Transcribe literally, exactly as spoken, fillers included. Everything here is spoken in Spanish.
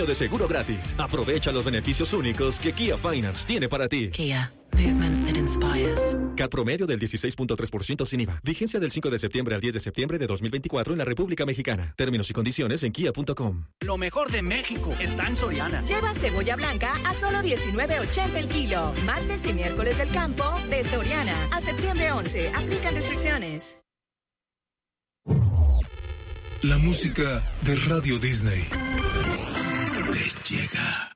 de seguro gratis. Aprovecha los beneficios únicos que Kia Finance tiene para ti. Kia, movement that inspires. C A T promedio del dieciséis punto tres por ciento sin I V A. Vigencia del cinco de septiembre al diez de septiembre de dos mil veinticuatro en la República Mexicana. Términos y condiciones en kia punto com. Lo mejor de México está en Soriana. Lleva cebolla blanca a solo diecinueve ochenta el kilo. Martes y miércoles del campo de Soriana. A septiembre once. Aplican restricciones. La música de Radio Disney te llega.